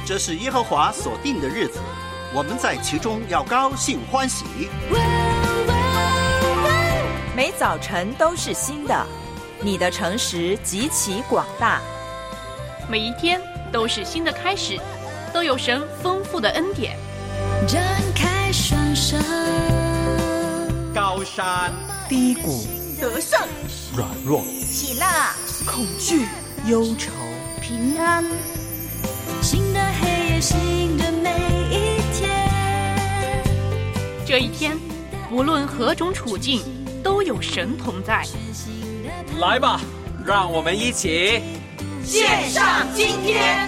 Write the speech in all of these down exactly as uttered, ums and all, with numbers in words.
这是耶和华所定的日子，我们在其中要高兴欢喜。 每早晨都是新的，你的诚实极其广大。 每一天都是新的开始，都有神丰富的恩典。 张开双手， 高山低谷， 得胜软弱， 喜乐恐惧忧愁， 平安。 新的黑夜，新的每一天。 这一天，无论何种处境，都有神同在。 来吧，让我们一起献上今天。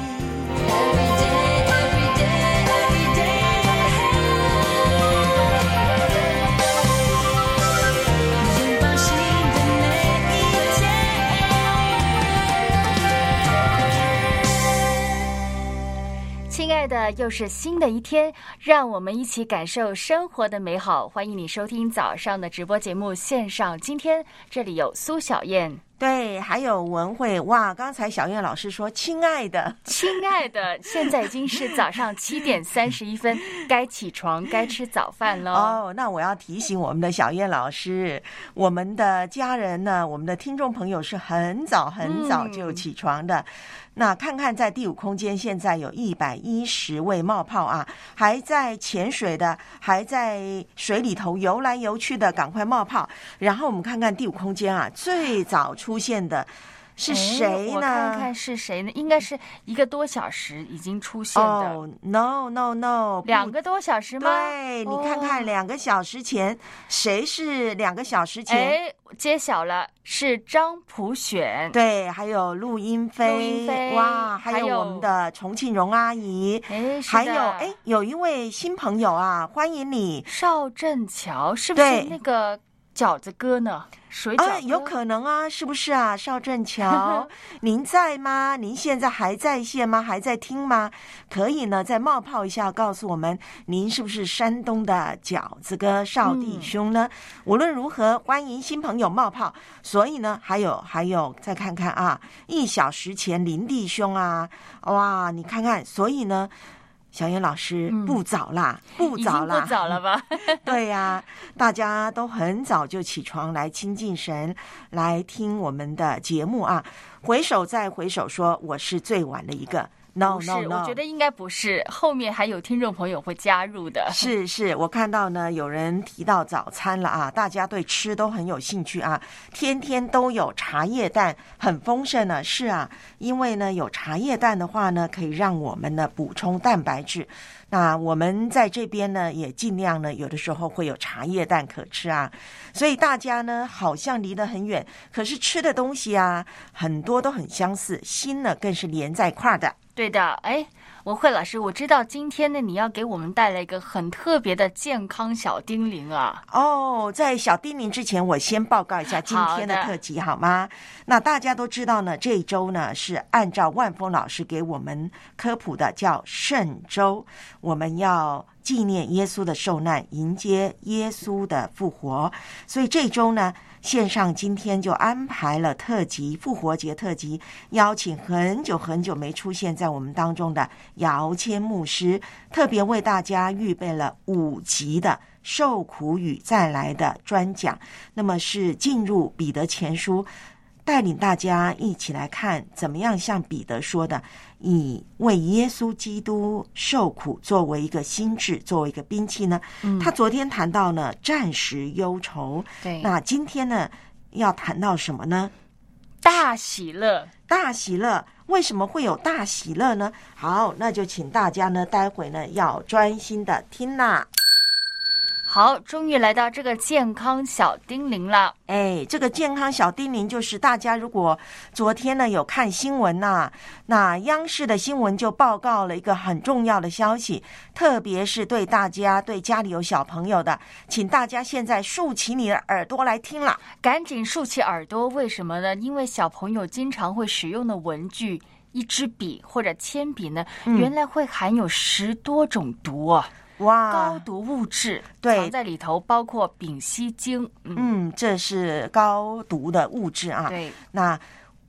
亲爱的，又是新的一天，让我们一起感受生活的美好。欢迎你收听早上的直播节目线上今天，这里有苏小燕， 对，还有文慧。哇，刚才小燕老师说亲爱的亲爱的，现在已经是早上七点三十一分，该起床该吃早饭了。 哦，那我要提醒我们的小燕老师，我们的家人呢，我们的听众朋友是很早很早就起床的。嗯，那看看在第五空间，现在有一百一十位冒泡啊，还在潜水的，还在水里头游来游去的，赶快冒泡。然后我们看看第五空间啊，最早出现的是谁呢？ 我看看是谁呢？应该是一个多小时已经出现的。 哦、oh, no no no， 两个多小时吗？ 对，你看看两个小时前，哦，谁是两个小时前？ 哎，揭晓了，是张普选。 对，还有陆英飞， 陆英飞， 哇，还有我们的重庆荣阿姨， 哎， 还有哎，有一位新朋友啊，欢迎你， 邵振桥，是不是那个饺子哥呢？水饺哥， 啊，有可能啊，是不是啊？邵振桥，您在吗？您现在还在线吗？还在听吗？可以呢，再冒泡一下，告诉我们您是不是山东的饺子哥邵弟兄呢？嗯，无论如何，欢迎新朋友冒泡。所以呢，还有还有，再看看啊，一小时前林弟兄啊，哇，你看看，所以呢。小燕老师，嗯，不早啦，不早啦， 不早了吧？ 对呀，啊，大家都很早就起床来亲近神，来听我们的节目啊。回首再回首说，我是最晚的一个。No no no， 我觉得应该不是，后面还有听众朋友会加入的。 是是，我看到呢有人提到早餐了啊，大家对吃都很有兴趣啊，天天都有茶叶蛋，很丰盛呢。是啊，因为呢有茶叶蛋的话呢，可以让我们呢补充蛋白质。那我们在这边呢也尽量呢有的时候会有茶叶蛋可吃啊，所以大家呢好像离得很远，可是吃的东西啊很多都很相似，心呢更是连在一块的。 对的，哎，文慧老师，我知道今天呢你要给我们带来一个很特别的健康小叮咛啊。 哦，在小叮咛之前，我先报告一下今天的特辑 好, 好吗？那大家都知道呢，这一周呢是按照万峰老师给我们科普的，叫圣周，我们要纪念耶稣的受难，迎接耶稣的复活。所以这周呢线上今天就安排了特辑，复活节特辑，邀请很久很久没出现在我们当中的姚谦牧师，特别为大家预备了五集的受苦与再来的专讲。那么是进入彼得前书，带领大家一起来看怎么样像彼得说的，以为耶稣基督受苦作为一个心志，作为一个兵器呢。嗯，他昨天谈到呢暂时忧愁，对，那今天呢要谈到什么呢？ 大喜乐。 大喜乐，为什么会有大喜乐呢？好，那就请大家呢待会呢要专心的听啦。 好，终于来到这个健康小叮咛了。 哎，这个健康小叮咛就是大家如果昨天呢有看新闻呐、啊，那央视的新闻就报告了一个很重要的消息，特别是对大家对家里有小朋友的，请大家现在竖起你的耳朵来听了， 赶紧竖起耳朵。为什么呢？因为小朋友经常会使用的文具，一支笔或者铅笔呢，嗯、原来会含有十多种毒啊。哇，高毒物质藏在里头，包括丙烯腈。嗯, 嗯，这是高毒的物质啊。 对， 那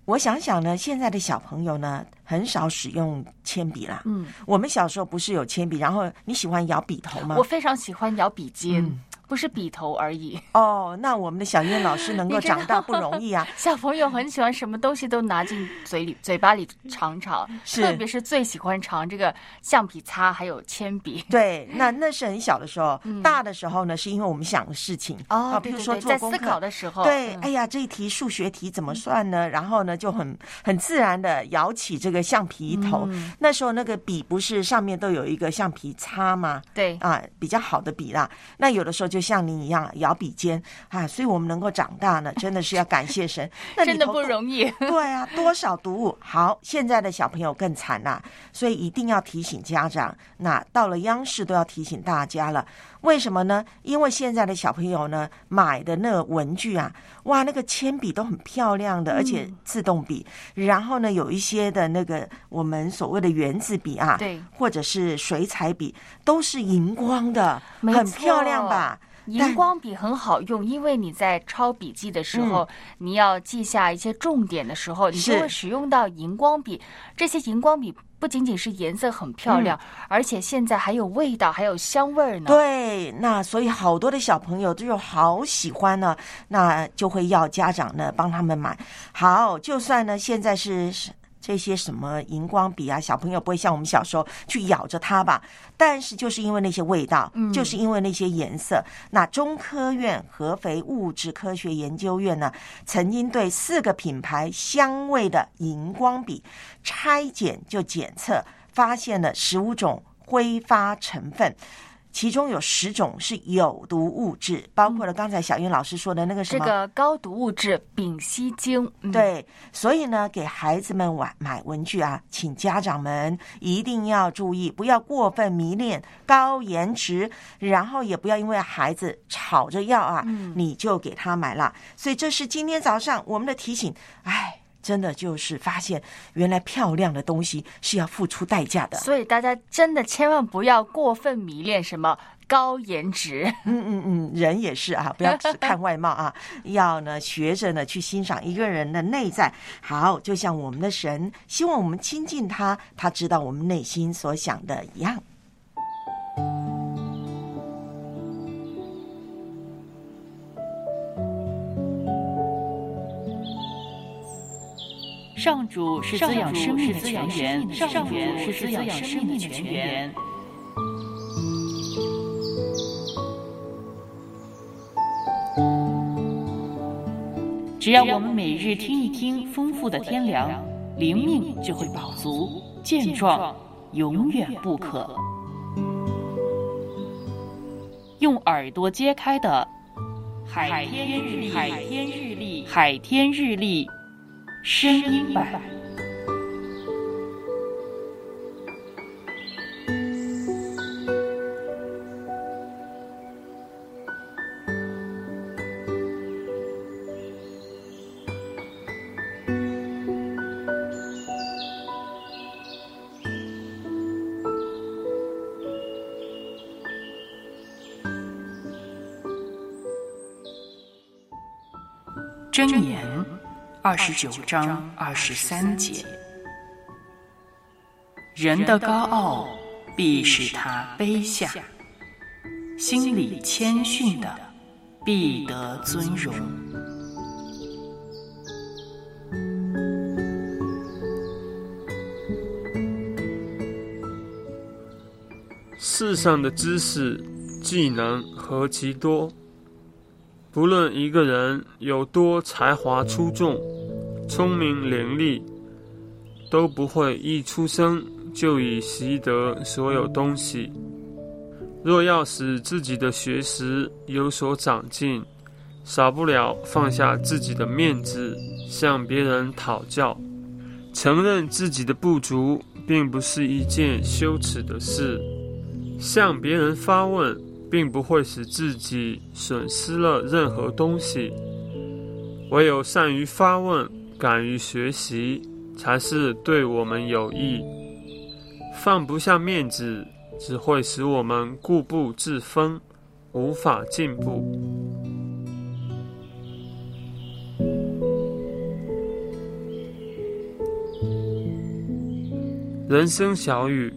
我想想呢，现在的小朋友呢，很少使用铅笔啦。嗯，我们小时候不是有铅笔，然后你喜欢摇笔头吗？ 我非常喜欢摇笔尖。嗯，不是笔头而已哦。那我们的小燕老师能够长大不容易啊。 小朋友很喜欢什么东西都拿进嘴里、嘴巴里尝尝，特别是最喜欢尝这个橡皮擦还有铅笔。 对，那那是很小的时候。嗯、大的时候呢，是因为我们想的事情哦， 啊，比如说做功课在思考的时候， 对， 嗯、 哎呀，这一题数学题怎么算呢？然后呢，就很很自然的摇起这个橡皮头。嗯、那时候那个笔不是上面都有一个橡皮擦吗？ 对啊，比较好的笔啦。那有的时候就像你一样摇笔尖啊，所以我们能够长大呢，真的是要感谢神。那真的不容易。 对啊，多少读物。好，现在的小朋友更惨啦，所以一定要提醒家长。那到了央视都要提醒大家了，为什么呢？因为现在的小朋友呢，买的那个文具啊，哇，那个铅笔都很漂亮的，而且自动笔。嗯、然后呢，有一些的那个我们所谓的原子笔啊， 对， 或者是水彩笔，都是荧光的，很漂亮吧？ 荧光笔很好用，因为你在抄笔记的时候，嗯、你要记下一些重点的时候，你就会使用到荧光笔。这些荧光笔不仅仅是颜色很漂亮，嗯、而且现在还有味道，还有香味呢。 对，那所以好多的小朋友就好喜欢呢，那就会要家长呢帮他们买。好，就算呢现在是这些什么荧光笔啊，小朋友不会像我们小时候去咬着它吧？但是就是因为那些味道，嗯、就是因为那些颜色，那中科院合肥物质科学研究院呢，曾经对四个品牌香味的荧光笔拆检就检测，发现了十五种挥发成分。其中有十种是有毒物质，包括了刚才小燕老师说的那个什么、 这个高毒物质丙烯腈。嗯、 对，所以呢，给孩子们买买文具啊，请家长们一定要注意，不要过分迷恋高颜值，然后也不要因为孩子吵着要啊，嗯、你就给他买了。所以这是今天早上我们的提醒。哎。真的就是发现原来漂亮的东西是要付出代价的， 所以大家真的千万不要过分迷恋什么高颜值。 嗯嗯嗯，人也是啊，不要只看外貌啊，要呢学着呢去欣赏一个人的内在。好，就像我们的神，希望我们亲近他，他知道我们内心所想的一样。 上主是滋养生命的泉源，上主是滋养生命的泉源。只要我们每日听一听丰富的天粮，灵命就会饱足健壮，永远不渴。用耳朵揭开的海天日历，海天日历，海天日历。声音版，箴言二十九章二十三节，人的高傲必使他卑下，心里谦逊的必得尊荣。 世上的知识、技能何其多，不论一个人有多才华出众、聪明伶俐，都不会一出生就已习得所有东西。若要使自己的学识有所长进，少不了放下自己的面子，向别人讨教。承认自己的不足，并不是一件羞耻的事。向别人发问，并不会使自己损失了任何东西。唯有善于发问，敢于学习，才是对我们有益。放不下面子，只会使我们固步自封，无法进步。 人生小语：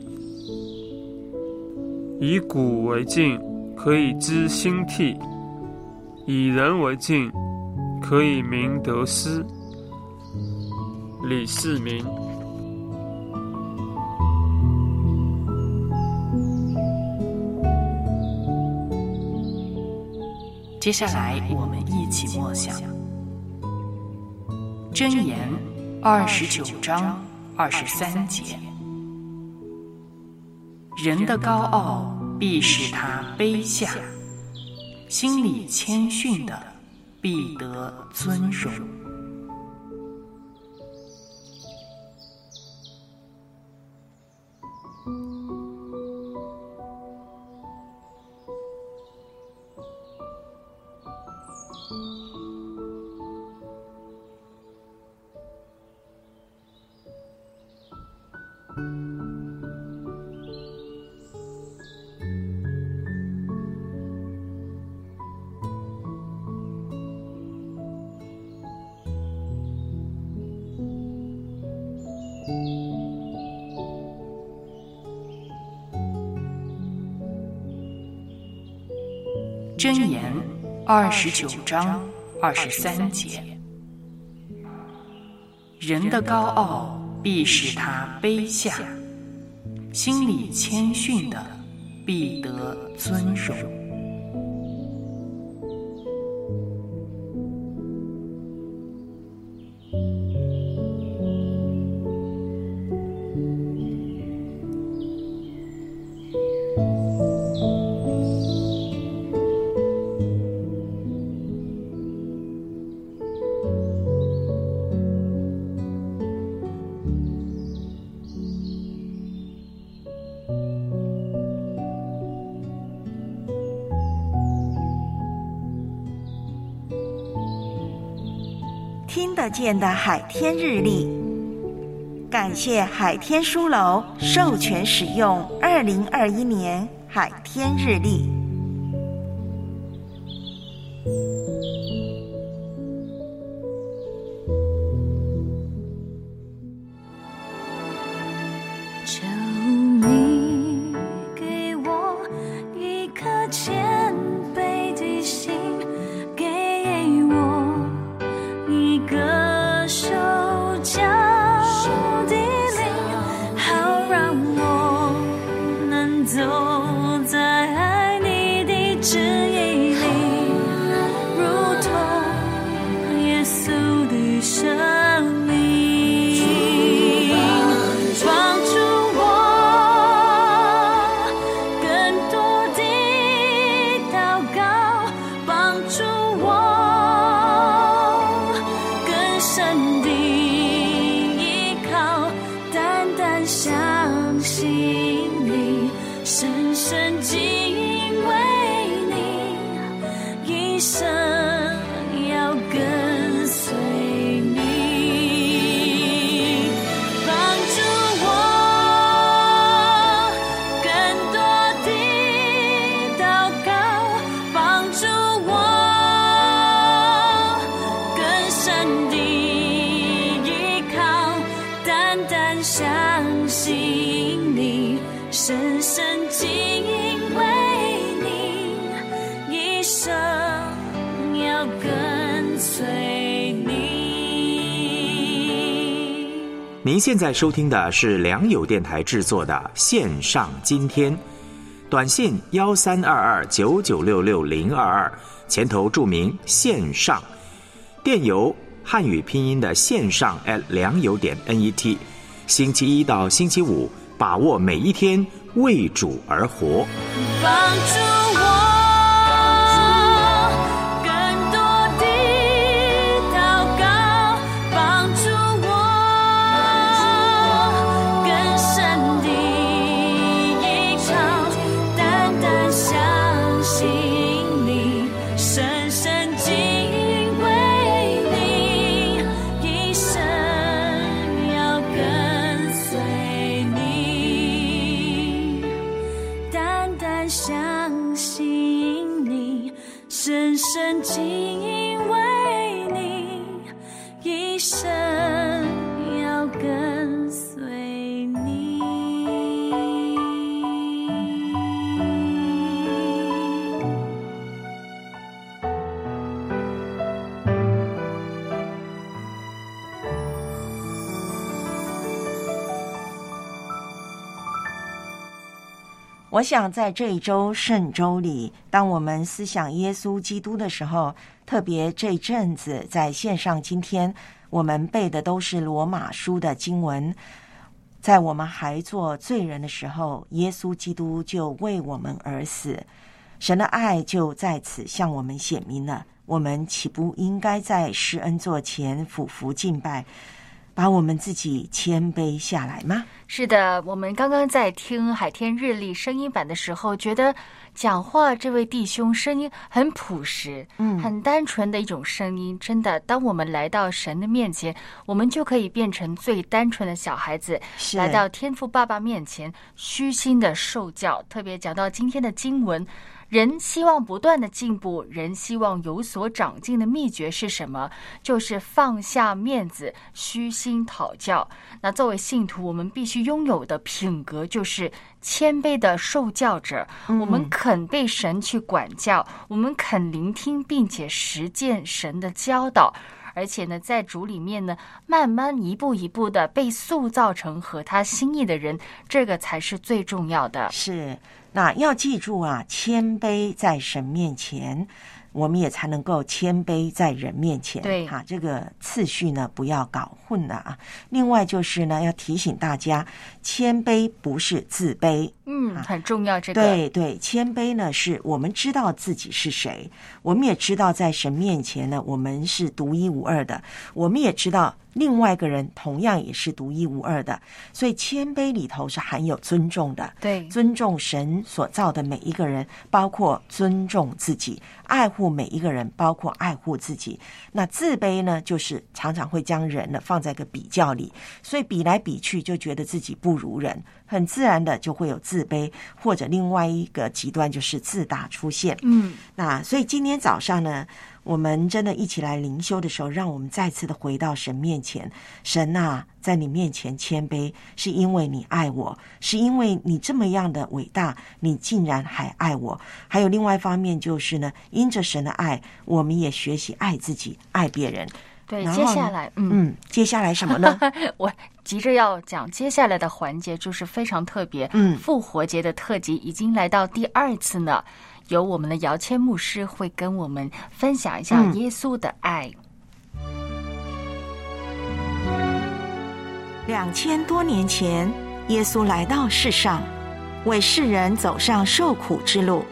以古为镜，可以知兴替；以人为镜，可以明得失。李世民。 接下来我们一起默想箴言二十九章二十三节：人的高傲必使他卑下，心里谦逊的必得尊荣。箴言二十九章二十三节：人的高傲必使他卑下，心里谦逊的必得尊荣。 听得见的海天日历，感谢海天书楼授权使用二零二一年海天日历。 求你给我一颗谦卑的心，给我一个受教的灵，好让我能走在爱你的旨意里，如同耶稣的生命。 您现在收听的是良友电台制作的线上今天，短信幺三二二九九六六零二二，前头注明线上，电邮汉语拼音的线上 at 良友点 net， 星期一到星期五，把握每一天，为主而活。 帮助我深敬畏你，一生要跟随你。 我想在这一周圣周里，当我们思想耶稣基督的时候，特别这阵子在线上，今天我们背的都是罗马书的经文。在我们还做罪人的时候，耶稣基督就为我们而死，神的爱就在此向我们显明了。我们岂不应该在施恩座前俯伏敬拜，把我们自己谦卑下来吗？ 是的，我们刚刚在听海天日历声音版的时候，觉得讲话这位弟兄声音很朴实，嗯，很单纯的一种声音。真的，当我们来到神的面前，我们就可以变成最单纯的小孩子，来到天父爸爸面前，虚心的受教。特别讲到今天的经文，人希望不断的进步，人希望有所长进的秘诀是什么？就是放下面子，虚心讨教。那作为信徒，我们必须拥有的品格就是谦卑的受教者，我们肯被神去管教，我们肯聆听并且实践神的教导，而且呢，在主里面呢，慢慢一步一步的被塑造成合他心意的人，这个才是最重要的。 是，那要记住啊，谦卑在神面前，我们也才能够谦卑在人面前。 对， 哈，这个次序呢不要搞混了啊。另外就是呢，要提醒大家，谦卑不是自卑。 嗯，很重要。这个对对，谦卑呢是我们知道自己是谁，我们也知道在神面前呢，我们是独一无二的，我们也知道另外一个人同样也是独一无二的，所以谦卑里头是含有尊重的。 对， 尊重神所造的每一个人，包括尊重自己，爱护每一个人，包括爱护自己。那自卑呢，就是常常会将人呢放在个比较里，所以比来比去就觉得自己不如人，很自然的就会有自卑，或者另外一个极端就是自大出现。 嗯， 那所以今天早上呢，我们真的一起来灵修的时候，让我们再次的回到神面前。神啊，在你面前谦卑，是因为你爱我，是因为你这么样的伟大，你竟然还爱我。还有另外一方面就是呢，因着神的爱，我们也学习爱自己，爱别人。 对，接下来嗯嗯，接下来什么呢？ 我急着要讲接下来的环节，就是非常特别。 嗯， 复活节的特辑已经来到第二次呢，由我们的姚谦牧师会跟我们分享一下耶稣的爱。 两千多年前，耶稣来到世上，为世人走上受苦之路。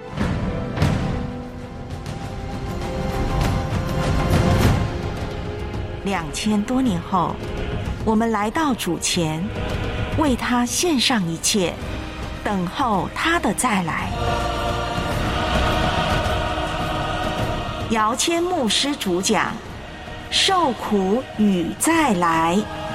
两千多年后，我们来到主前，为他献上一切，等候他的再来。姚谦牧师主讲：受苦与再来。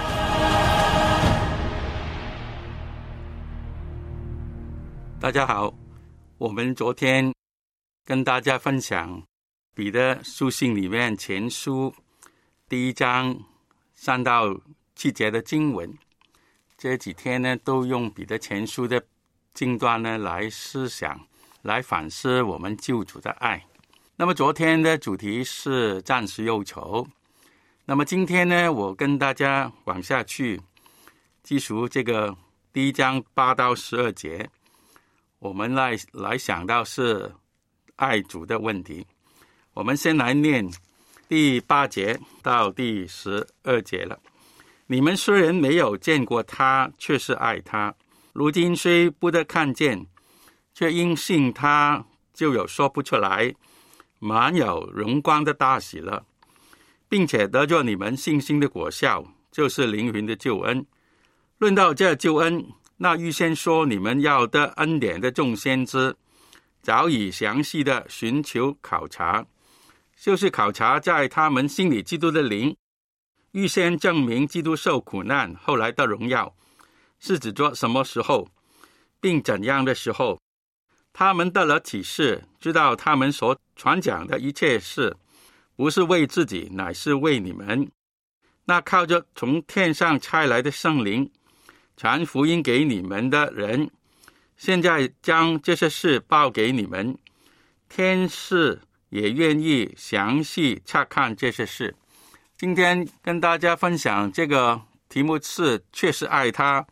大家好，我们昨天跟大家分享彼得书信里面前书第一章三到七节的经文，这几天呢都用彼得前书的经段呢来思想，来反思我们救主的爱。那么昨天的主题是暂时忧愁，那么今天呢，我跟大家往下去记述这个第一章八到十二节，我们来来想到是爱主的问题。我们先来念第八节到第十二节了。你们虽然没有见过他，却是爱他；如今虽不得看见，却因信他，就有说不出来满有荣光的大喜了，并且得着你们信心的果效，就是灵魂的救恩。论到这救恩，那预先说你们要得恩典的众先知，早已详细的寻求考察，就是考察在他们心里基督的灵，预先证明基督受苦难，后来的荣耀，是指着什么时候，并怎样的时候。他们得了启示，知道他们所传讲的一切事，不是为自己，乃是为你们。那靠着从天上差来的圣灵，传福音给你们的人，现在将这些事报给你们。天使也愿意详细查看这些事。今天跟大家分享这个题目是确实爱他，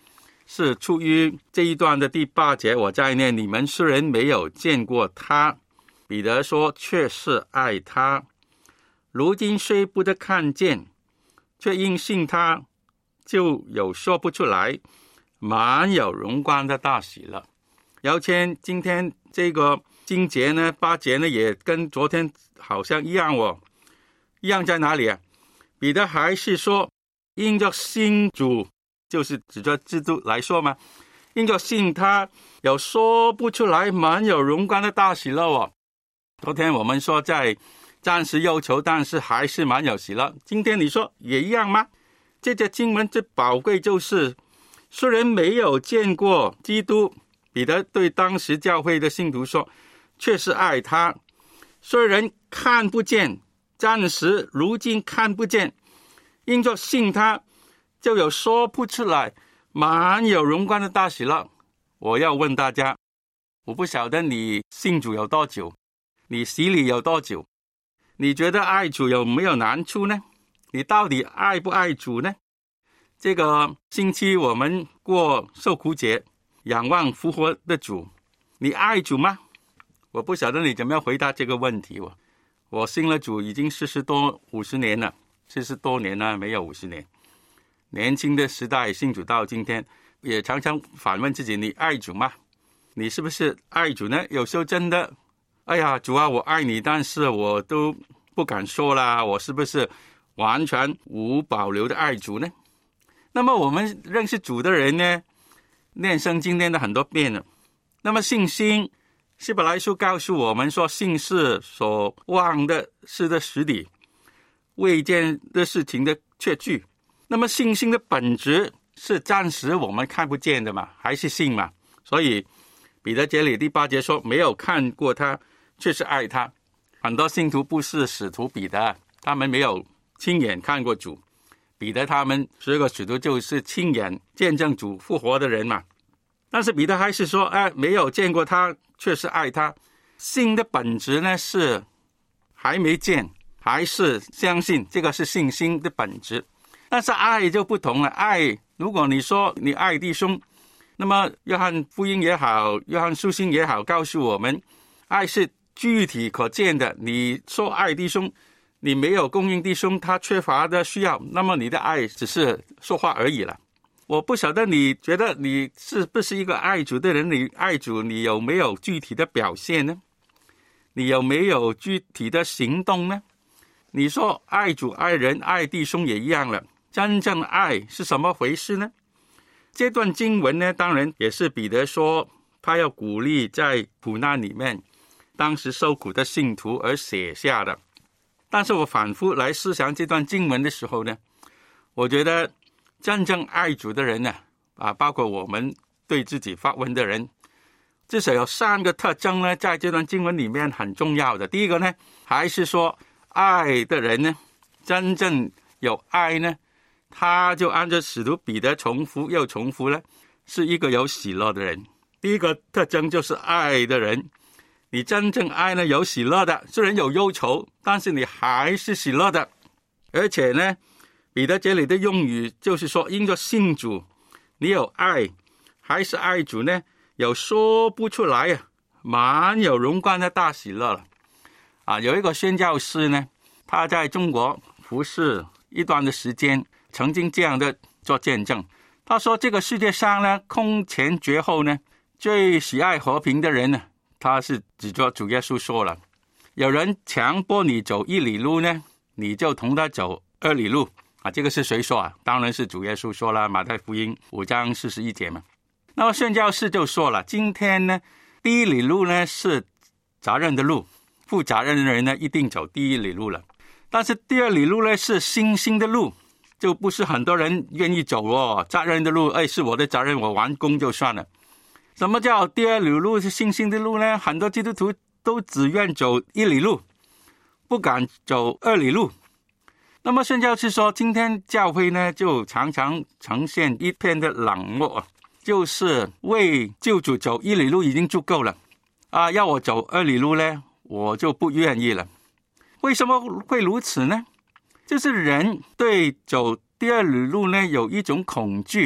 是出于这一段的第八节，我在念：你们虽然没有见过他，彼得说却是爱他。如今虽不得看见，却因信他，就有说不出来满有荣光的大喜乐。姚谦，今天这个经节呢，八节呢，也跟昨天好像一样哦。一样在哪里啊？彼得还是说，因着信主，就是指着基督来说嘛，因着信他，有说不出来满有荣光的大喜乐哦。昨天我们说在暂时忧愁，但是还是满有喜乐。今天你说也一样吗？这节经文最宝贵就是，虽然没有见过基督，彼得对当时教会的信徒说，却是爱他。虽然看不见，暂时如今看不见，因着信他，就有说不出来满有荣光的大喜乐。我要问大家，我不晓得你信主有多久，你洗礼有多久，你觉得爱主有没有难处呢？你到底爱不爱主呢？这个星期我们过受苦节，仰望复活的主，你爱主吗？我不晓得你怎么样回答这个问题。我我信了主已经四十多五十年了，四十多年了，没有五十年。年轻的时代信主到今天，也常常反问自己，你爱主吗？你是不是爱主呢？有时候真的，哎呀，主啊，我爱你，但是我都不敢说啦，我是不是完全无保留的爱主呢？那么我们认识主的人呢，念圣经念了很多遍了。那么信心，希伯来书告诉我们说，信是所望的事的实底，未见的事情的确据。那么信心的本质是暂时我们看不见的嘛，还是信嘛？所以彼得这里第八节说，没有看过他，却是爱他。很多信徒不是使徒彼得，他们没有亲眼看过主。彼得他们十个使徒就是亲眼见证主复活的人嘛。但是彼得还是说，哎，没有见过他，却是爱他。信的本质呢是还没见，还是相信，这个是信心的本质。但是爱就不同了，爱，如果你说你爱弟兄，那么约翰福音也好，约翰书信也好，告诉我们，爱是具体可见的。你说爱弟兄，你没有供应弟兄他缺乏的需要，那么你的爱只是说话而已了。我不晓得你觉得你是不是一个爱主的人，你爱主你有没有具体的表现呢？你有没有具体的行动呢？你说爱主爱人爱弟兄也一样了，真正爱是什么回事呢？这段经文呢，当然也是彼得说他要鼓励在苦难里面当时受苦的信徒而写下的。但是我反复来思想这段经文的时候呢，我觉得真正爱主的人呢，啊，包括我们对自己发问的人，至少有三个特征呢，在这段经文里面很重要的。第一个呢，还是说爱的人呢，真正有爱呢，他就按照使徒彼得重复又重复呢，是一个有喜乐的人。第一个特征就是爱的人，你真正爱呢，有喜乐的，虽然有忧愁，但是你还是喜乐的。而且呢，彼得这里的用语就是说，因着信主，你有爱，还是爱主呢，有说不出来啊，满有荣光的大喜乐了。啊，有一个宣教师呢，他在中国服侍一段的时间，曾经这样的做见证。他说，这个世界上呢，空前绝后呢，最喜爱和平的人呢，他是指着主耶稣说了，有人强迫你走一里路呢，你就同他走二里路啊。这个是谁说啊？当然是主耶稣说了，马太福音五章四十一节嘛。那么宣教士就说了，今天呢，第一里路呢是责任的路，负责任的人呢一定走第一里路了。但是第二里路呢是信心的路，就不是很多人愿意走哦。责任的路，哎，是我的责任，我完工就算了。什么叫第二里路是信心的路呢？很多基督徒都只愿走一里路，不敢走二里路。那么宣教士说，今天教会呢就常常呈现一片的冷漠，就是为救主走一里路已经足够了啊，要我走二里路呢，我就不愿意了。为什么会如此呢？就是人对走第二里路呢有一种恐惧，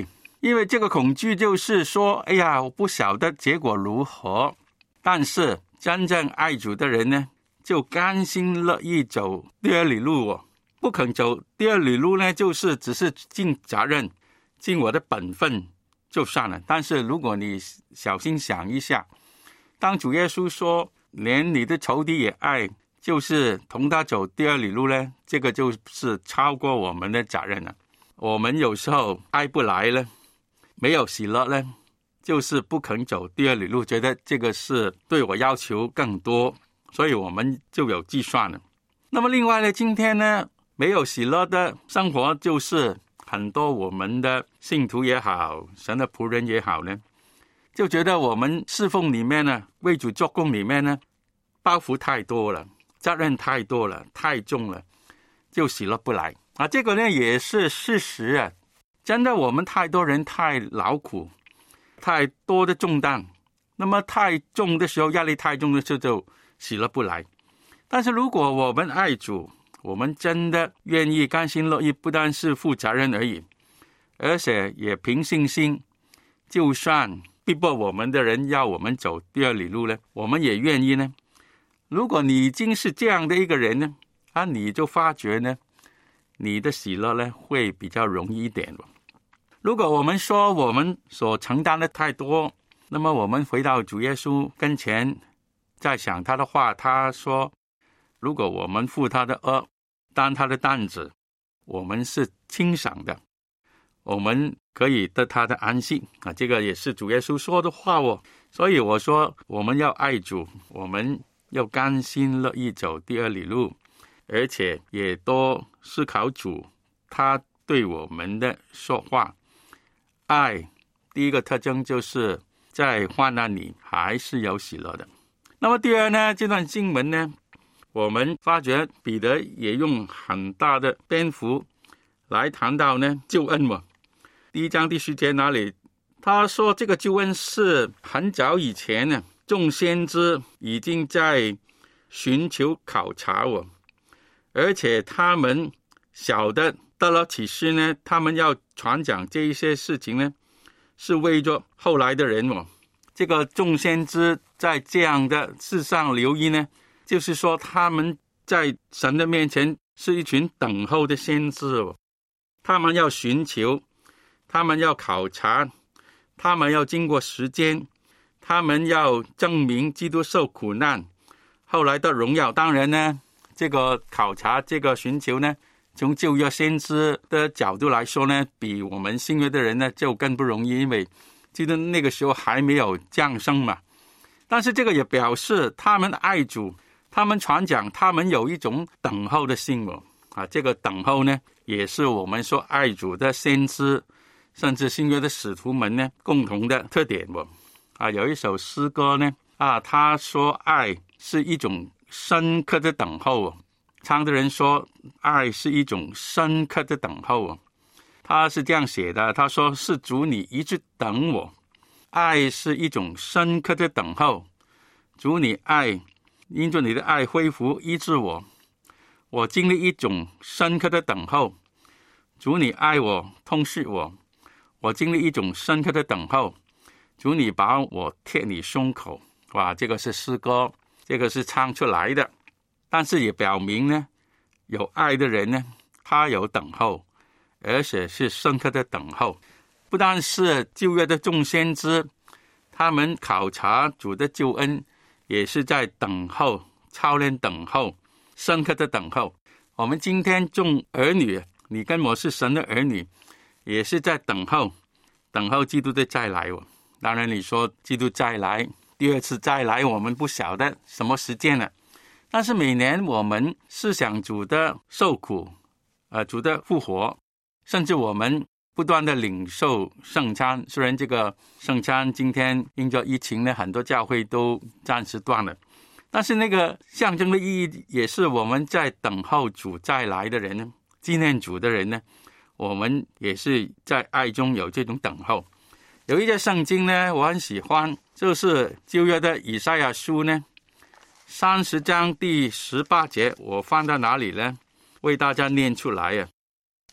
因为这个恐惧就是说，哎呀，我不晓得结果如何。但是真正爱主的人呢，就甘心乐意走第二里路哦。不肯走第二里路呢，就是只是尽责任，尽我的本分就算了。但是如果你小心想一下，当主耶稣说连你的仇敌也爱，就是同他走第二里路呢，这个就是超过我们的责任了。我们有时候爱不来了，没有喜乐呢，就是不肯走第二里路，觉得这个是对我要求更多，所以我们就有计算了。那么另外呢，今天呢，没有喜乐的生活，就是很多我们的信徒也好，神的仆人也好呢，就觉得我们侍奉里面呢，为主做工里面呢，包袱太多了，责任太多了，太重了，就喜乐不来啊。这个呢也是事实啊，真的我们太多人太劳苦，太多的重担，那么太重的时候，压力太重的时候就喜乐不来。但是如果我们爱主，我们真的愿意甘心乐意，不单是负责任而已，而且也凭信心，就算逼迫我们的人要我们走第二里路呢，我们也愿意呢。如果你已经是这样的一个人呢，啊，你就发觉呢，你的喜乐呢会比较容易一点。如果我们说我们所承担的太多，那么我们回到主耶稣跟前，再想他的话，他说，如果我们负他的軛，担他的担子，我们是轻省的，我们可以得他的安息啊，这个也是主耶稣说的话哦。所以我说，我们要爱主，我们要甘心乐意走第二里路，而且也多思考主他对我们的说话。爱第一个特征就是在患难里还是有喜乐的。那么第二呢，这段经文呢，我们发觉彼得也用很大的篇幅来谈到呢救恩嘛。第一章第十节那里他说，这个救恩是很早以前呢，众先知已经在寻求考察我，而且他们晓得得了启示呢，他们要传讲这一些事情呢，是为着后来的人哦。这个众先知在这样的事上留意呢，就是说他们在神的面前是一群等候的先知哦，他们要寻求，他们要考察，他们要经过时间，他们要证明基督受苦难后来的荣耀。当然呢，这个考察，这个寻求呢，从旧约先知的角度来说呢，比我们新约的人呢就更不容易，因为基督那个时候还没有降生嘛。但是这个也表示他们爱主，他们传讲，他们有一种等候的心哦。啊，这个等候呢，也是我们说爱主的先知，甚至新约的使徒们呢共同的特点哦。啊，有一首诗歌呢，啊，他说爱是一种深刻的等候哦。唱的人说，爱是一种深刻的等候哦。他是这样写的，他说，是主你一直等我，爱是一种深刻的等候。主你爱，因着你的爱恢复医治我，我经历一种深刻的等候。主你爱我，痛惜我，我经历一种深刻的等候。主你把我贴你胸口。哇，这个是诗歌，这个是唱出来的，但是也表明呢，有爱的人呢，他有等候，而且是深刻的等候。不但是旧约的众先知，他们考察主的救恩，也是在等候，操练等候，深刻的等候。我们今天众儿女，你跟我是神的儿女，也是在等候，等候基督的再来哦。当然你说基督再来，第二次再来，我们不晓得什么时间了。但是每年我们思想主的受苦，呃，主的复活，甚至我们不断的领受圣餐。虽然这个圣餐今天因着疫情呢，很多教会都暂时断了，但是那个象征的意义也是我们在等候主再来的人呢，纪念主的人呢，我们也是在爱中有这种等候。有一节圣经呢，我很喜欢，就是旧约的以赛亚书呢，三十章第十八节，我放到哪里呢？为大家念出来啊。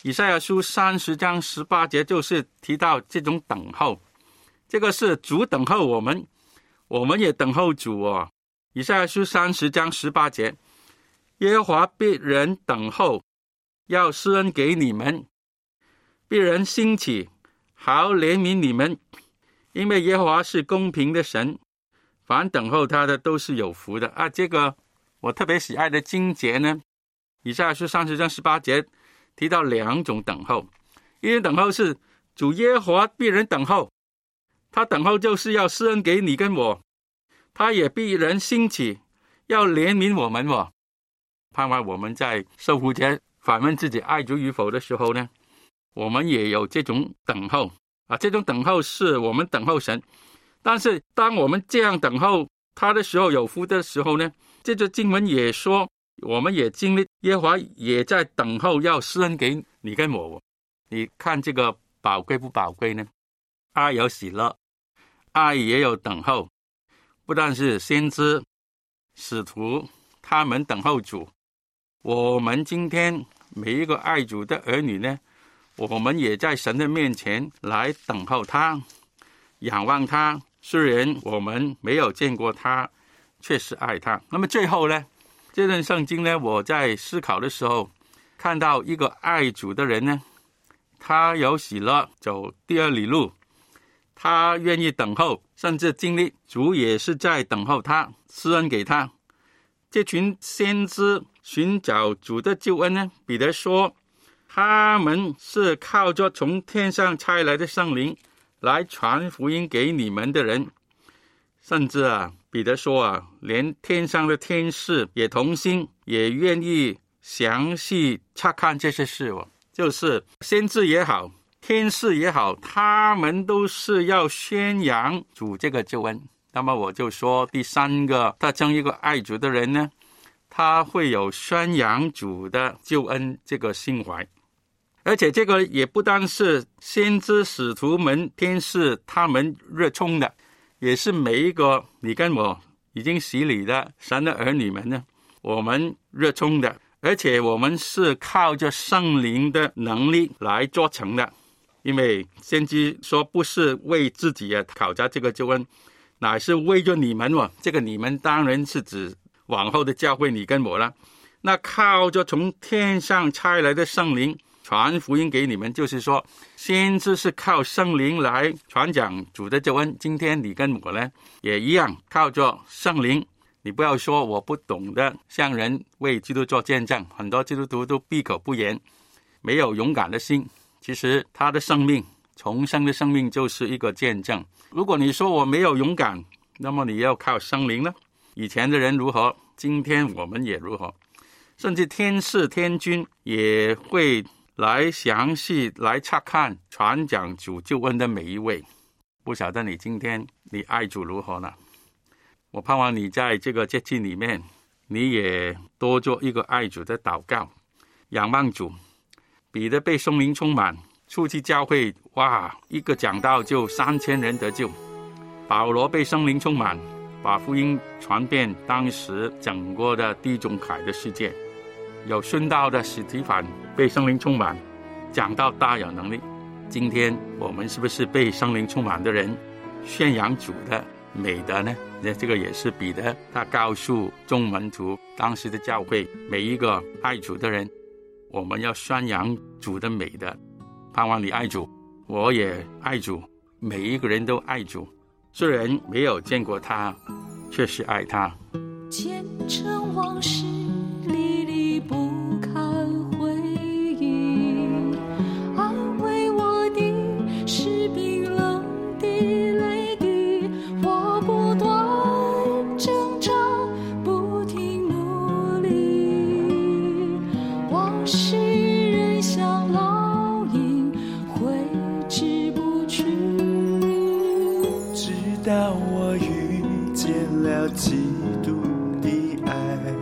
以赛亚书三十章十八节就是提到这种等候，这个是主等候我们，我们也等候主哦。以赛亚书三十章十八节，耶和华必人等候，要施恩给你们，必人兴起，好怜悯你们，因为耶和华是公平的神，凡等候他的都是有福的啊。这个我特别喜爱的经节呢，以赛亚书三十章十八节提到两种等候，一种等候是主耶和华必人等候，他等候就是要施恩给你跟我，他也必人兴起，要怜悯我们哦。盼望我们在受苦节反问自己爱主与否的时候呢，我们也有这种等候啊，这种等候是我们等候神。但是当我们这样等候他的时候，有福的时候呢，这个经文也说我们也经历耶和华也在等候要施恩给你跟我。你看这个宝贵不宝贵呢？爱有喜乐，爱也有等候，不但是先知使徒他们等候主，我们今天每一个爱主的儿女呢，我们也在神的面前来等候他，仰望他，虽然我们没有见过他，确实爱他。那么最后呢，这段圣经呢，我在思考的时候看到一个爱主的人呢，他有喜乐走第二里路，他愿意等候，甚至经历主也是在等候他，施恩给他。这群先知寻找主的救恩呢，彼得说他们是靠着从天上差来的圣灵来传福音给你们的人。甚至啊，彼得说啊，连天上的天使也同心，也愿意详细查看这些事哦。就是先知也好，天使也好，他们都是要宣扬主这个救恩。那么我就说第三个特征，一个爱主的人呢，他会有宣扬主的救恩这个心怀。而且这个也不单是先知使徒们天使他们热衷的，也是每一个你跟我已经洗礼的神的儿女们呢，我们热衷的。而且我们是靠着圣灵的能力来做成的，因为先知说不是为自己啊考察这个救恩，乃是为着你们哦。这个你们当然是指往后的教会你跟我了。那靠着从天上差来的圣灵传福音给你们，就是说先知是靠圣灵来传讲主的救恩。今天你跟我呢也一样，靠着圣灵。你不要说我不懂得向人为基督做见证，很多基督徒都闭口不言，没有勇敢的心。其实他的生命，重生的生命就是一个见证。如果你说我没有勇敢，那么你要靠圣灵呢？以前的人如何，今天我们也如何。甚至天使天君也会来详细来查看传讲主救恩的每一位。不晓得你今天你爱主如何呢？我盼望你在这个节气里面，你也多做一个爱主的祷告，仰望主。彼得被圣灵充满，初期教会，哇，一个讲道就三千人得救。保罗被圣灵充满，把福音传遍当时整个的地中海的世界。有殉道的史提反被圣灵充满，讲道大有能力。今天我们是不是被圣灵充满的人，宣扬主的美德呢？这个也是彼得他告诉众门徒，当时的教会每一个爱主的人，我们要宣扬主的美德。盼望你爱主，我也爱主，每一个人都爱主，虽然没有见过他，却是爱他。 前尘往事历历不堪回忆，安慰我的是冰冷的泪滴，我不断挣扎，不停努力，往事仍像烙印，挥之不去。 直到我遇见了基督的爱，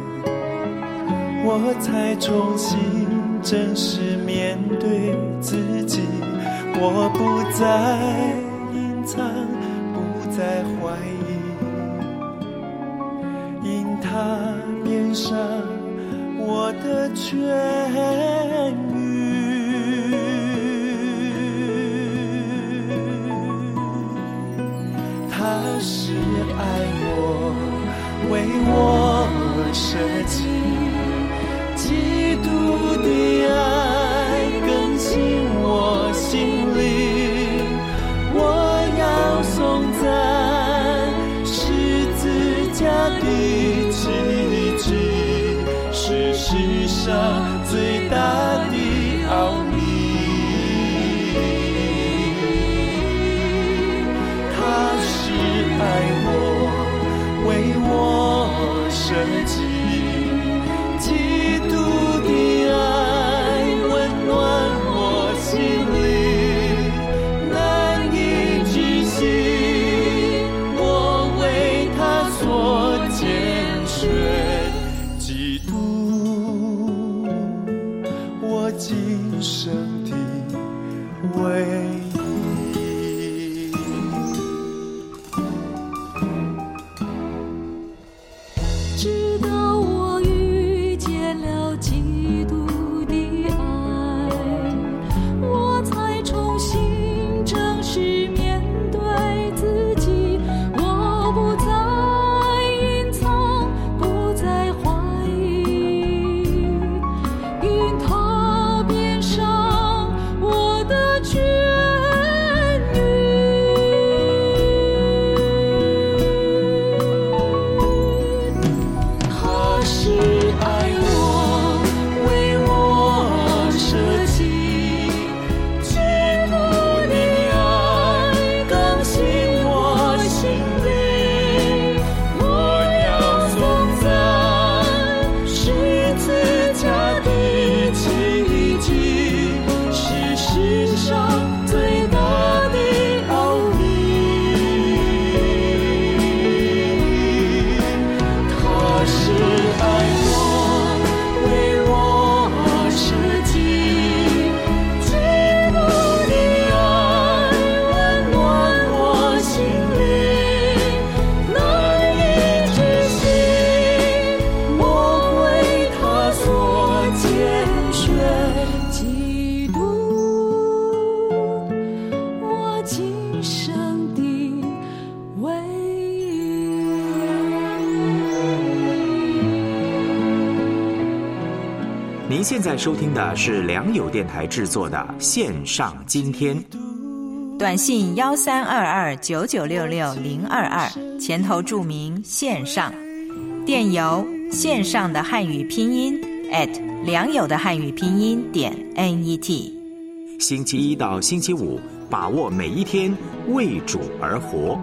我才重新正式面对自己，我不再隐藏，不再怀疑，因他变上我的痊愈。 他是爱我，为我舍己，基督的爱更新我心灵，我要颂赞十字架的奇迹，是世上最大的奥秘。他是爱我，为我舍己，基督的爱温暖我心灵，难以置信，我为他所拣选，基督我今生的唯一。 直到我遇见了基督的爱，我才重新正式面对自己，我不再隐藏，不再怀疑，因他变上我的痊愈。他是爱我，为我舍己，基督的爱更新我心灵，我要颂赞十字架的奇迹，是世上最大的奥秘。他是爱我，为我舍己，基督的爱温暖我心灵，难以置信，我为他所拣选，基督我今生的唯一。 您现在收听的是良友电台制作的线上今天。 短信幺三二二九九六六零二二，前头注明线上，电邮线上的汉语拼音 at 良友的汉语拼音点 net。 星期一到星期五，把握每一天，为主而活。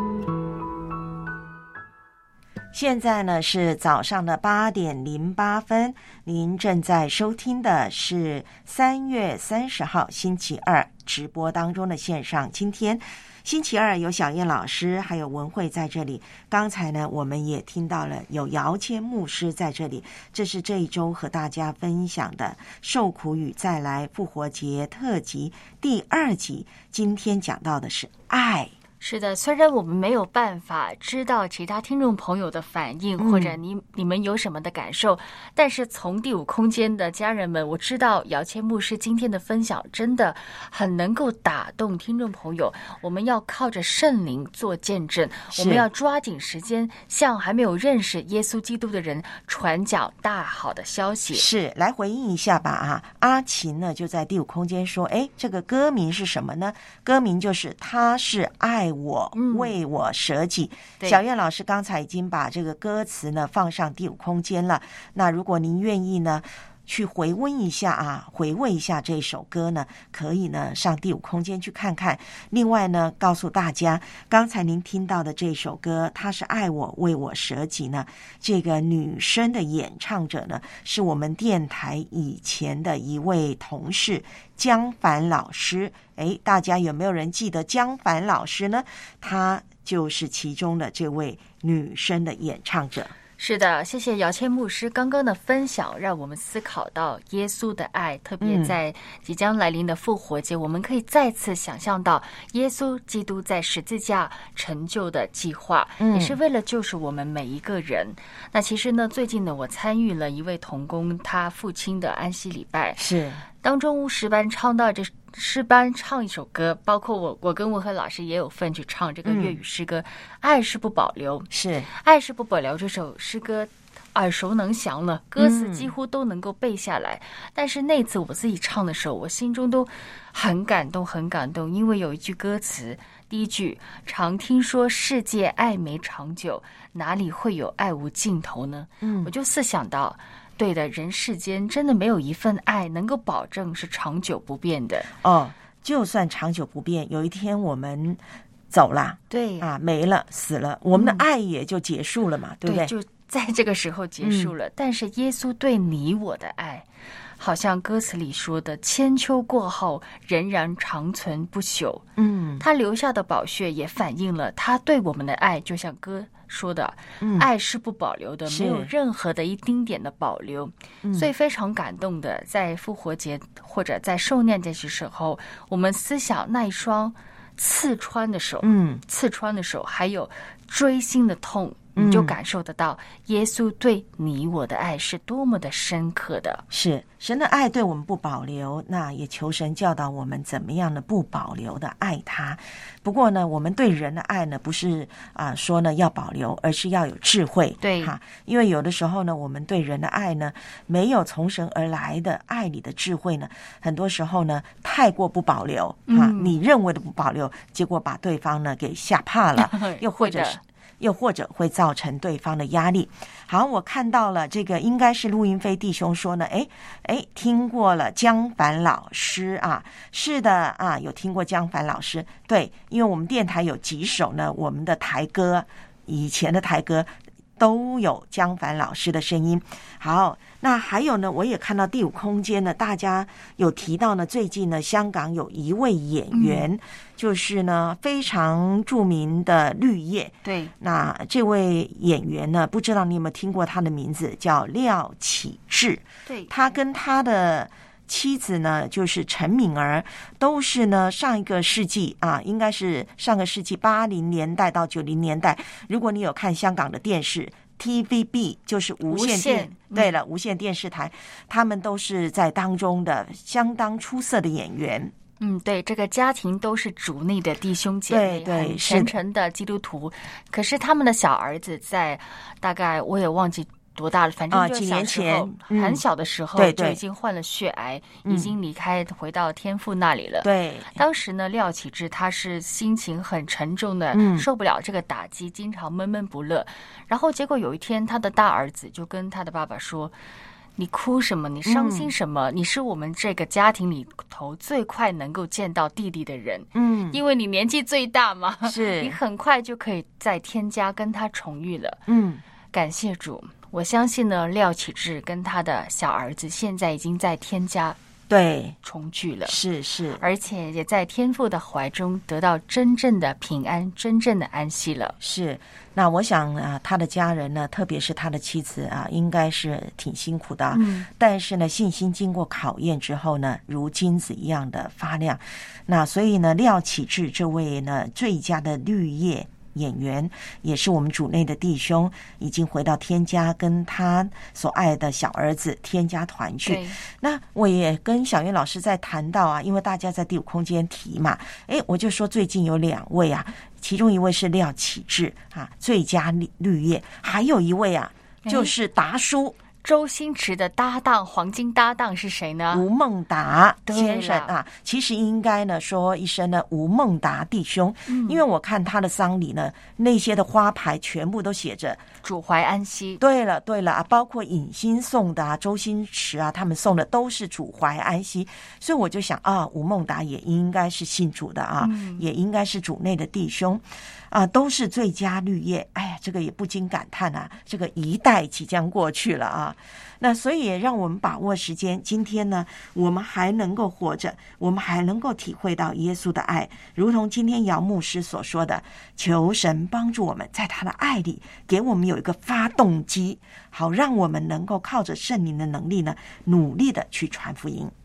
现在呢是早上的八点零八分，您正在收听的是三月三十号星期二直播当中的线上今天。星期二有小燕老师还有文慧在这里，刚才呢我们也听到了有姚谦牧师在这里，这是这一周和大家分享的受苦与再来复活节特辑第二集，今天讲到的是爱。 是的，虽然我们没有办法知道其他听众朋友的反应， 嗯、 或者你你们有什么的感受，但是从第五空间的家人们，我知道姚谦牧师今天的分享真的很能够打动听众朋友。我们要靠着圣灵做见证，我们要抓紧时间向还没有认识耶稣基督的人传讲大好的消息。 是，来回应一下吧啊！阿琴呢就在第五空间说，哎，这个歌名是什么呢？歌名就是他是爱我，为我舍己。 嗯、 小燕老师刚才已经把这个歌词呢放上第五空间了。那如果您愿意呢，去回温一下啊，回味一下这首歌呢，可以呢上第五空间去看看。另外呢，告诉大家，刚才您听到的这首歌，他是爱我为我舍己呢，这个女生的演唱者呢，是我们电台以前的一位同事江凡老师。诶，大家有没有人记得江凡老师呢？她就是其中的这位女生的演唱者。 是的，谢谢姚谦牧师刚刚的分享，让我们思考到耶稣的爱，特别在即将来临的复活节，嗯、我们可以再次想象到耶稣基督在十字架成就的计划，嗯、也是为了救赎我们每一个人。那其实呢，最近呢，我参与了一位同工他父亲的安息礼拜， 是当中诗班唱到这诗班唱一首歌，包括我，我跟文和老师也有份去唱这个粤语诗歌，嗯《爱是不保留》。 是《 爱是不保留》这首诗歌耳熟能详了，歌词几乎都能够背下来。嗯、但是那次我自己唱的时候，我心中都很感动，很感动，因为有一句歌词，第一句“常听说世界爱没长久，哪里会有爱无尽头呢？”嗯，我就思想到。对的，人世间真的没有一份爱能够保证是长久不变的哦。就算长久不变，有一天我们走了， 对啊，没了，死了，我们的爱也就结束了嘛，嗯、对不对？ 对，就在这个时候结束了。嗯、但是耶稣对你我的爱，好像歌词里说的“千秋过后，仍然长存不朽”。嗯，他留下的宝血也反映了他对我们的爱，就像歌说的，嗯、爱是不保留的，没有任何的一丁点的保留，嗯、所以非常感动的，在复活节或者在受难节的时候，我们思想那一双刺穿的手，嗯，刺穿的手，还有锥心的痛。你就感受得到耶稣对你我的爱是多么的深刻的。 是神的爱对我们不保留，那也求神教导我们怎么样的不保留的爱他。不过呢，我们对人的爱呢，不是啊、呃、说呢要保留，而是要有智慧。 对哈，因为有的时候呢，我们对人的爱呢，没有从神而来的爱里的智慧呢，很多时候呢太过不保留啊、嗯，你认为的不保留，结果把对方呢给吓怕了，又或者是。又或者会造成对方的压力。好，我看到了这个应该是陆云飞弟兄说呢，诶诶，听过了江凡老师啊，是的啊，有听过江凡老师，对，因为我们电台有几首呢，我们的台歌，以前的台歌都有江凡老师的声音。好，那还有呢，我也看到第五空间呢，大家有提到呢，最近呢，香港有一位演员。嗯，就是呢，非常著名的绿叶。 对， 那这位演员呢，不知道你有没有听过他的名字，叫廖启智。 对， 他跟他的妻子呢，就是陈敏儿，都是呢上一个世纪啊，应该是上个世纪八零年代到九零年代。如果你有看香港的电视 T V B， 就是无线电， 无线对了，无线电视台，他们都是在当中的相当出色的演员。 嗯，对，这个家庭都是主内的弟兄姐妹， 对对， 很虔诚的基督徒。可是他们的小儿子在大概我也忘记多大了，反正就小时候、啊嗯、很小的时候就已经患了血癌， 嗯、 已经离开回到天父那里了。 对， 当时呢，廖启智他是心情很沉重的， 嗯、 受不了这个打击，经常闷闷不乐。然后结果有一天，他的大儿子就跟他的爸爸说，你哭什么？你伤心什么？嗯、你是我们这个家庭里头最快能够见到弟弟的人， 嗯， 因为你年纪最大嘛， 是你很快就可以在天家跟他重遇了。 嗯， 感谢主，我相信呢，廖启智跟他的小儿子现在已经在天家对重聚了， 是是， 而且也在天父的怀中得到真正的平安，真正的安息了。 是。那我想啊，他的家人呢，特别是他的妻子啊，应该是挺辛苦的、啊。 嗯， 但是呢，信心经过考验之后呢，如金子一样的发亮。那所以呢，廖启智这位呢最佳的绿叶演员，也是我们主内的弟兄，已经回到天家，跟他所爱的小儿子天家团聚。那我也跟小云老师在谈到啊，因为大家在第五空间提嘛，诶，我就说最近有两位啊，其中一位是廖启智啊，最佳绿叶，还有一位啊，就是达叔。 周星驰的搭档，黄金搭档是谁呢？ 吴孟达先生啊，其实应该呢说一声呢吴孟达弟兄、嗯，因为我看他的丧礼呢，那些的花牌全部都写着主怀安息。 对了对了啊，包括影星送的啊，周星驰啊，他们送的都是主怀安息，所以我就想啊，吴孟达也应该是信主的啊，嗯、也应该是主内的弟兄。啊，都是最佳绿叶，哎呀，这个也不禁感叹啊，这个一代即将过去了啊。那所以也让我们把握时间，今天呢，我们还能够活着，我们还能够体会到耶稣的爱，如同今天姚牧师所说的，求神帮助我们在他的爱里，给我们有一个发动机，好让我们能够靠着圣灵的能力呢，努力的去传福音。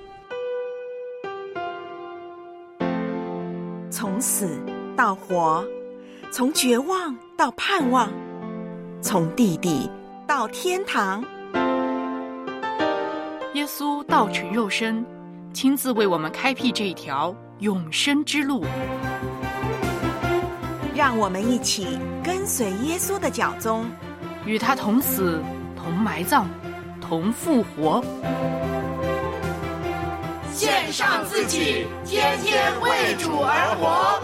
从死到活，从绝望到盼望，从地底到天堂。 耶稣道成肉身， 亲自为我们开辟这条永生之路。 让我们一起跟随耶稣的脚踪， 与他同死、同埋葬、同复活。 献上自己，天天为主而活。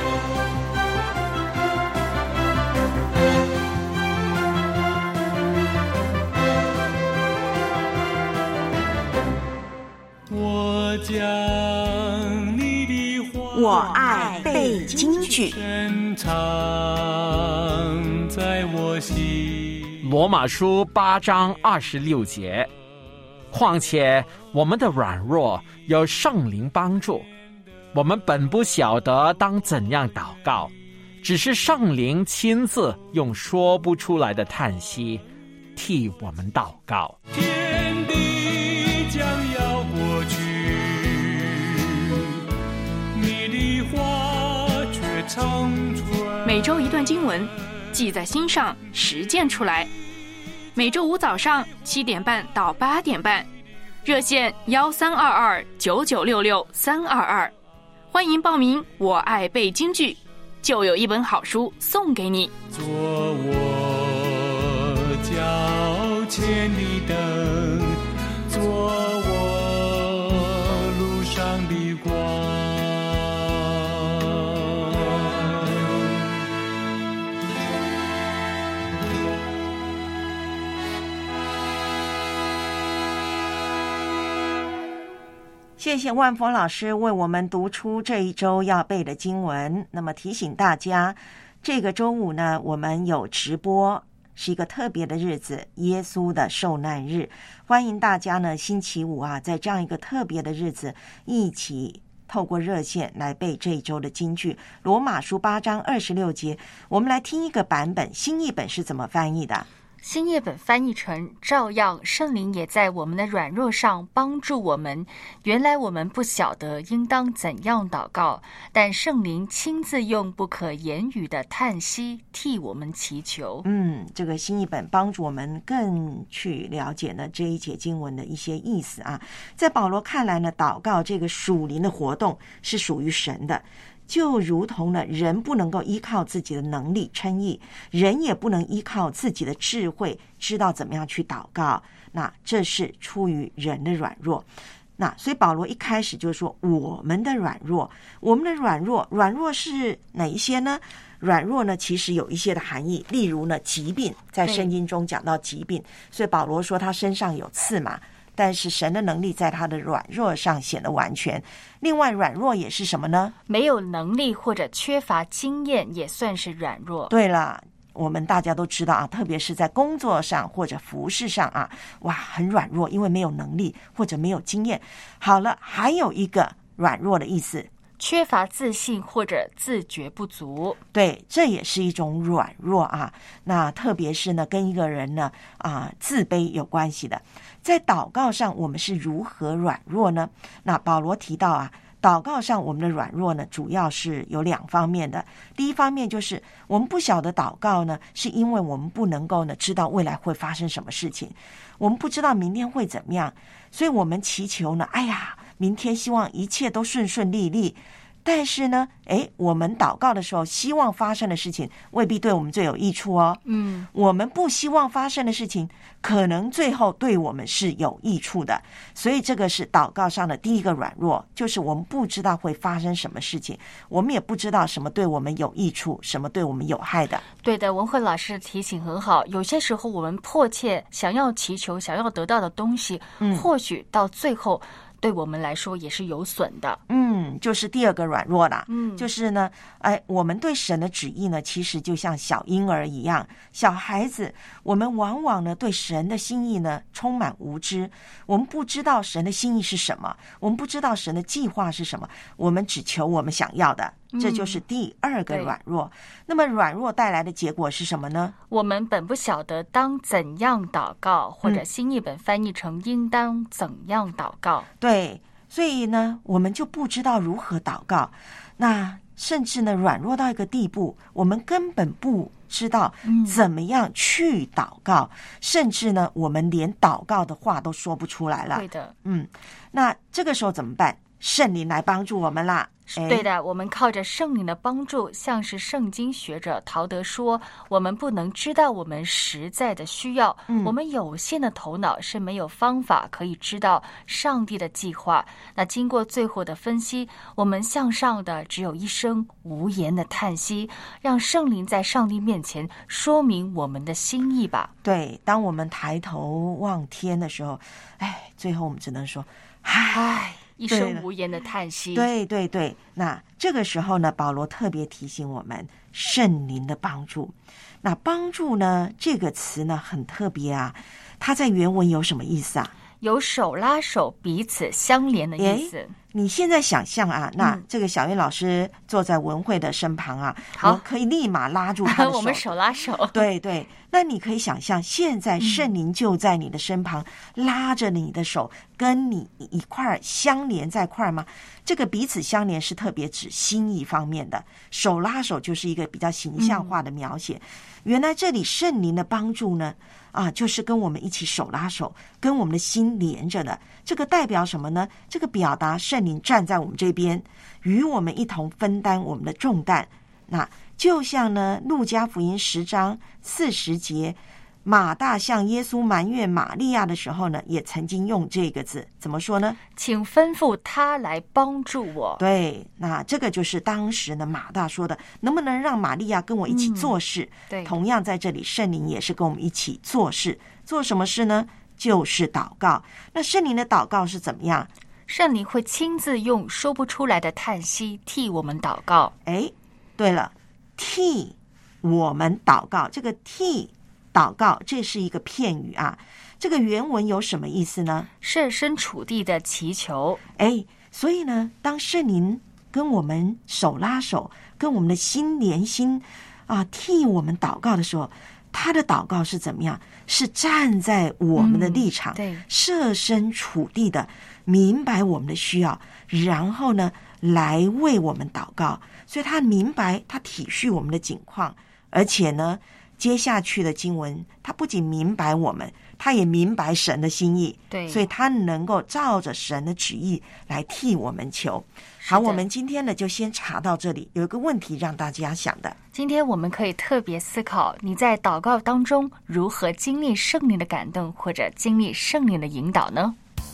我将你的话， 我爱背京剧， 深藏在我心。 罗马书八章二十六节，况且我们的软弱有圣灵帮助，我们本不晓得当怎样祷告，只是圣灵亲自用说不出来的叹息替我们祷告。 天地将要过去，你的话却长存。 每周一段经文，记在心上，实践出来。每周五早上七点半到八点半，热线幺三二二九九六六三二二，欢迎报名。我爱背京剧，就有一本好书送给你。 做我脚前的灯，做我路上的光。 谢谢万峰老师为我们读出这一周要背的经文。那么提醒大家，这个周五呢，我们有直播，是一个特别的日子，耶稣的受难日。欢迎大家呢，星期五啊，在这样一个特别的日子，一起透过热线来背这一周的金句。罗马书八章二十六节，我们来听一个版本，新译本是怎么翻译的？ 新译本翻译成：照样圣灵也在我们的软弱上帮助我们。原来我们不晓得应当怎样祷告，但圣灵亲自用不可言语的叹息替我们祈求。 嗯，这个新译本帮助我们更去了解呢这一节经文的一些意思啊。在保罗看来呢，祷告这个属灵的活动是属于神的。就如同呢，人不能够依靠自己的能力称义，人也不能依靠自己的智慧知道怎么样去祷告，那这是出于人的软弱。那所以保罗一开始就说我们的软弱，我们的软弱，软弱是哪一些呢？软弱呢，其实有一些的含义，例如呢，疾病，在圣经中讲到疾病，所以保罗说他身上有刺嘛。但是神的能力在他的软弱上显得完全。另外，软弱也是什么呢？ 没有能力或者缺乏经验也算是软弱。 对了，我们大家都知道啊，特别是在工作上或者服事上啊，哇，很软弱，因为没有能力或者没有经验。好了，还有一个软弱的意思， 缺乏自信或者自觉不足。 对，这也是一种软弱啊。那特别是呢，跟一个人呢啊自卑有关系的。在祷告上，我们是如何软弱呢？那保罗提到啊，祷告上我们的软弱呢，主要是有两方面的。第一方面就是我们不晓得祷告呢，是因为我们不能够呢知道未来会发生什么事情，我们不知道明天会怎么样，所以我们祈求呢，哎呀，明天希望一切都顺顺利利。但是呢，诶，我们祷告的时候，希望发生的事情未必对我们最有益处哦。 嗯， 我们不希望发生的事情，可能最后对我们是有益处的。所以这个是祷告上的第一个软弱，就是我们不知道会发生什么事情，我们也不知道什么对我们有益处，什么对我们有害的。 对的，文慧老师的提醒很好。有些时候我们迫切想要祈求、想要得到的东西，嗯，或许到最后对我们来说也是有损的。 嗯，就是第二个软弱啦。 嗯， 就是呢，哎，我们对神的旨意呢，其实就像小婴儿一样，小孩子，我们往往呢对神的心意呢充满无知，我们不知道神的心意是什么，我们不知道神的计划是什么，我们只求我们想要的。这就是第二个软弱。嗯，那么软弱带来的结果是什么呢？ 我们本不晓得当怎样祷告，或者新译本翻译成应当怎样祷告。 对，所以呢，我们就不知道如何祷告。那甚至呢，软弱到一个地步，我们根本不知道怎么样去祷告，嗯、甚至呢，我们连祷告的话都说不出来了。 对的， 嗯，那这个时候怎么办？圣灵来帮助我们啦。 对的，我们靠着圣灵的帮助，像是圣经学者陶德说，我们不能知道我们实在的需要，嗯、我们有限的头脑是没有方法可以知道上帝的计划。那经过最后的分析，我们向上的只有一声无言的叹息，让圣灵在上帝面前说明我们的心意吧。 对，当我们抬头望天的时候，哎，最后我们只能说，唉。 一声无言的叹息。 对对对，那这个时候呢，保罗特别提醒我们圣灵的帮助。那帮助呢，这个词呢很特别啊，它在原文有什么意思啊？ 有手拉手、彼此相连的意思。 你现在想象啊，那这个小燕老师坐在文慧的身旁啊， 好， 我可以立马拉住他的手， 我们手拉手。 对对，那你可以想象，现在圣灵就在你的身旁，嗯、拉着你的手，跟你一块儿相连在一块儿吗？这个彼此相连是特别指心意方面的，手拉手就是一个比较形象化的描写。嗯、原来这里圣灵的帮助呢，啊，就是跟我们一起手拉手，跟我们的心连着的。这个代表什么呢？这个表达圣灵站在我们这边，与我们一同分担我们的重担。那就像呢，路加福音十章四十节，马大向耶稣埋怨玛利亚的时候呢，也曾经用这个字，怎么说呢？ 请吩咐他来帮助我。 对，那这个就是当时呢马大说的，能不能让玛利亚跟我一起做事？嗯、 对， 同样在这里，圣灵也是跟我们一起做事。做什么事呢？就是祷告。那圣灵的祷告是怎么样？ 圣灵会亲自用说不出来的叹息替我们祷告。 哎，对了，替我们祷告，这个替祷告，这是一个片语啊。这个原文有什么意思呢？ 设身处地的祈求。 哎，所以呢，当圣灵跟我们手拉手，跟我们的心连心啊，替我们祷告的时候，他的祷告是怎么样？是站在我们的立场， 嗯、对， 设身处地的明白我们的需要，然后呢，来为我们祷告。所以他明白，他体恤我们的境况，而且呢，接下去的经文，他不仅明白我们，他也明白神的心意。 对， 所以他能够照着神的旨意来替我们求。好，我们今天呢就先查到这里。有一个问题让大家想的， 今天我们可以特别思考，你在祷告当中如何经历圣灵的感动，或者经历圣灵的引导呢？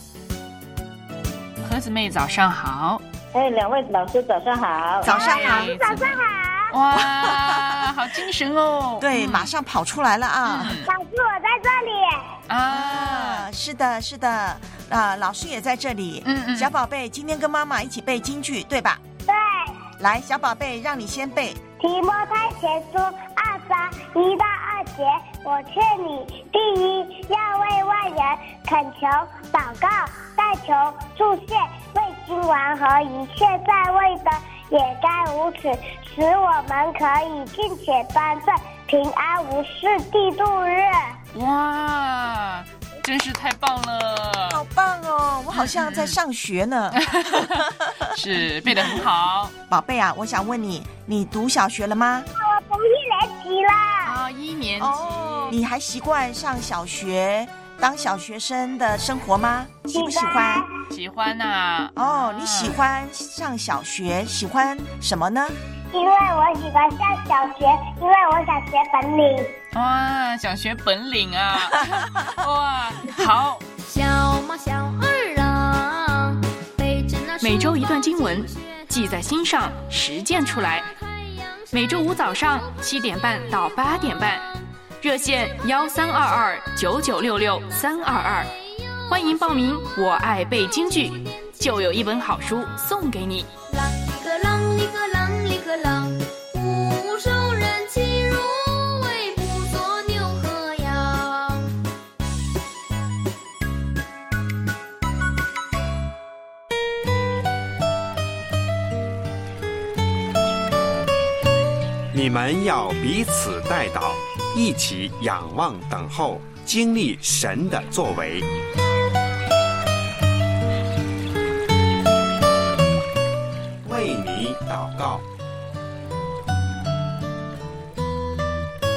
何姊妹早上好。 哎，两位老师早上好。 早上好， 早上好。 哇，好精神哦。 对，马上跑出来了啊。 嗯、老师，我在这里。 啊，是的，是的，啊，老师也在这里。 嗯嗯， 小宝贝，今天跟妈妈一起背京剧，对吧？ 对。 来，小宝贝，让你先背。 提摩太前书二章一到二节，我劝你，第一，要为外人恳求、祷告、代求、祝谢，为君王和一切在位的，也该如此，使我们可以尽且端正，平安无事地度日。 哇，真是太棒了！ 好棒哦，我好像在上学呢。 是，背得很好。 宝贝啊，我想问你，你读小学了吗？ 我读一年级了。 啊，一年级。 哦，你还习惯上小学当小学生的生活吗？喜不喜欢？ 喜欢呐、 啊。哦，你喜欢上小学，喜欢什么呢？ 因为我喜欢上小学，因为我想学本领。 哇，想学本领啊！哇，好。 小马小二郎，背着那每周一段经文，记在心上，实践出来。每周五早上七点半到八点半，热线幺三二二九九六六三二二，欢迎报名。我爱背京剧，就有一本好书送给你。 啷里个啷里个啷里个啷，无手人欺入为不做牛和羊。 你们要彼此代祷，一起仰望等候，经历神的作为。为你祷告。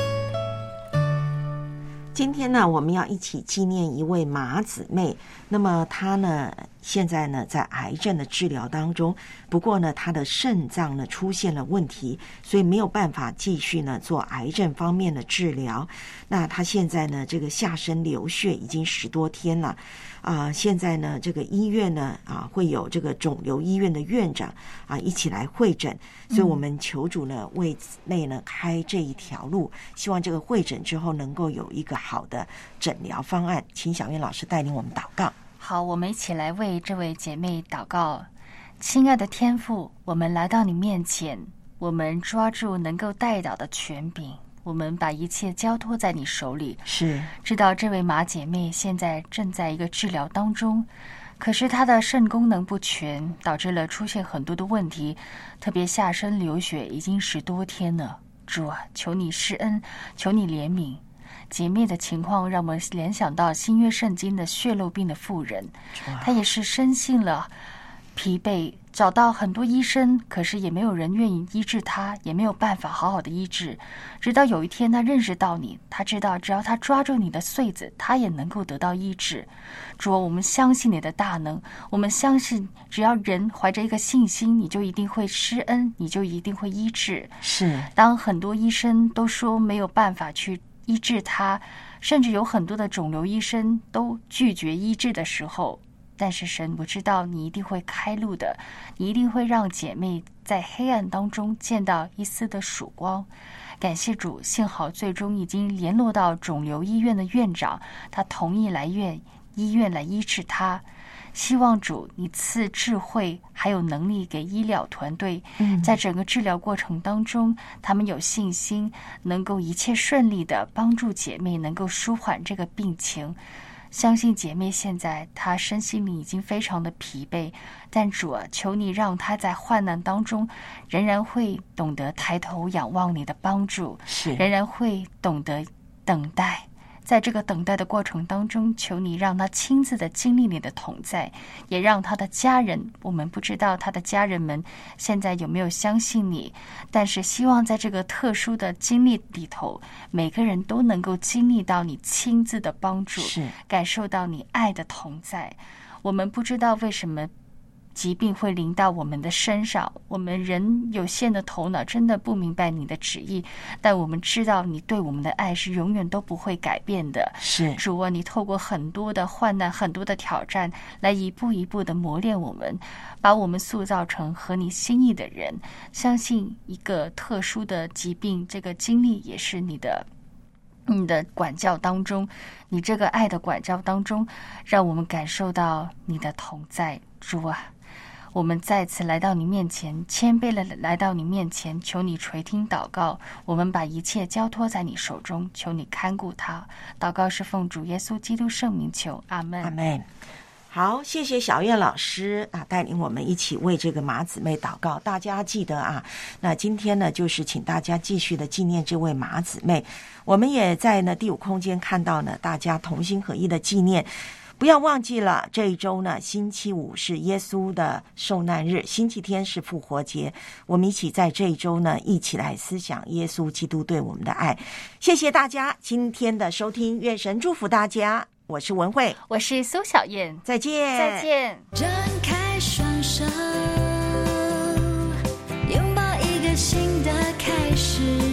今天呢，我们要一起纪念一位马姊妹。那么她呢，现在呢在癌症的治疗当中，不过呢，她的肾脏呢出现了问题，所以没有办法继续呢做癌症方面的治疗。那她现在呢，这个下身流血已经十多天了。啊、呃，现在呢，这个医院呢，啊，会有这个肿瘤医院的院长啊一起来会诊，所以我们求主呢为姊妹呢开这一条路，希望这个会诊之后能够有一个好的诊疗方案。请小燕老师带领我们祷告。 好，我们一起来为这位姐妹祷告。亲爱的天父，我们来到你面前，我们抓住能够代祷的权柄，我们把一切交托在你手里。 是， 知道这位马姐妹现在正在一个治疗当中，可是她的肾功能不全，导致了出现很多的问题，特别下身流血已经十多天了。主啊，求你施恩，求你怜悯。姐妹的情况让我们联想到新约圣经的血漏病的妇人，她也是深信了疲惫，找到很多医生，可是也没有人愿意医治他，也没有办法好好的医治。直到有一天他认识到你，他知道只要他抓住你的穗子，他也能够得到医治。主啊，我们相信你的大能，我们相信只要人怀着一个信心，你就一定会施恩，你就一定会医治。 是， 当很多医生都说没有办法去医治他，甚至有很多的肿瘤医生都拒绝医治的时候，但是神，我知道你一定会开路的，你一定会让姐妹在黑暗当中见到一丝的曙光。感谢主，幸好最终已经联络到肿瘤医院的院长，他同意来院医院来医治他。希望主你赐智慧还有能力给医疗团队，嗯，在整个治疗过程当中，他们有信心能够一切顺利的帮助姐妹能够舒缓这个病情。相信姐妹现在她身心灵已经非常的疲惫，但主啊，求你让她在患难当中仍然会懂得抬头仰望你的帮助， 是仍然会懂得等待。在这个等待的过程当中，求你让他亲自的经历你的同在，也让他的家人，我们不知道他的家人们现在有没有相信你，但是希望在这个特殊的经历里头，每个人都能够经历到你亲自的帮助， 是感受到你爱的同在。我们不知道为什么疾病会临到我们的身上，我们人有限的头脑真的不明白你的旨意，但我们知道你对我们的爱是永远都不会改变的。 是主啊，你透过很多的患难，很多的挑战，来一步一步的磨练我们，把我们塑造成合你心意的人。相信一个特殊的疾病，这个经历也是你的你的管教当中，你这个爱的管教当中，让我们感受到你的同在。主啊，我们再次来到你面前，谦卑的来到你面前，求你垂听祷告，我们把一切交托在你手中，求你看顾他。祷告是奉主耶稣基督圣名求，阿们。 阿们。好，谢谢小燕老师啊，带领我们一起为这个马姊妹祷告。大家记得啊，那今天呢，就是请大家继续的纪念这位马姊妹。我们也在呢第五空间看到呢，大家同心合一的纪念。不要忘记了，这一周呢，星期五是耶稣的受难日，星期天是复活节。我们一起在这一周呢，一起来思想耶稣基督对我们的爱。谢谢大家今天的收听，愿神祝福大家。我是文慧， 我是苏小燕， 再见， 再见。 张开双手，拥抱一个新的开始。